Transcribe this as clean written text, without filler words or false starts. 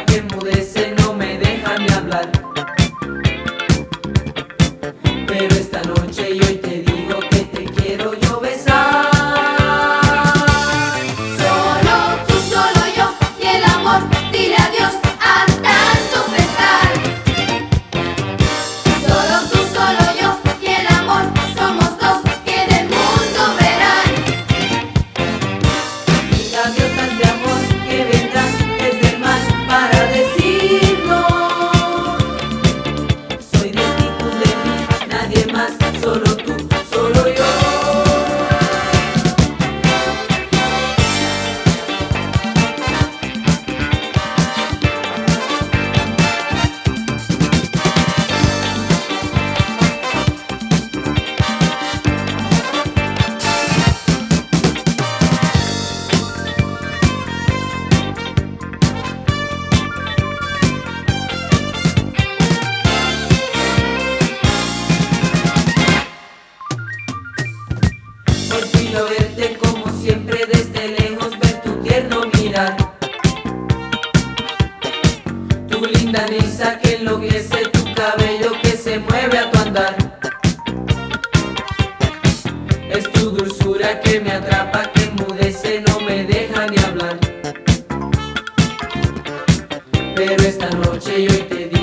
atrapa, que enmudece, no me deja ni hablar. Pero esta noche y hoy te digo que te quiero yo besar. Solo tú, solo yo y el amor, dile adiós a tanto pesar. Solo tú, solo yo y el amor, somos dos que del mundo verán. Y gaviotas de amor que vendrán desde el mar para decirnos: soy de ti, tú de mí, nadie más, solo tú, solo yo. Por fin lo verte como siempre desde lejos, ver tu tierno mirar, tu linda risa que enloquece, tu cabello que se mueve a tu andar. Es tu dulzura que me atrapa, que enmudece, no me deja ni hablar. Pero esta noche yo hoy te digo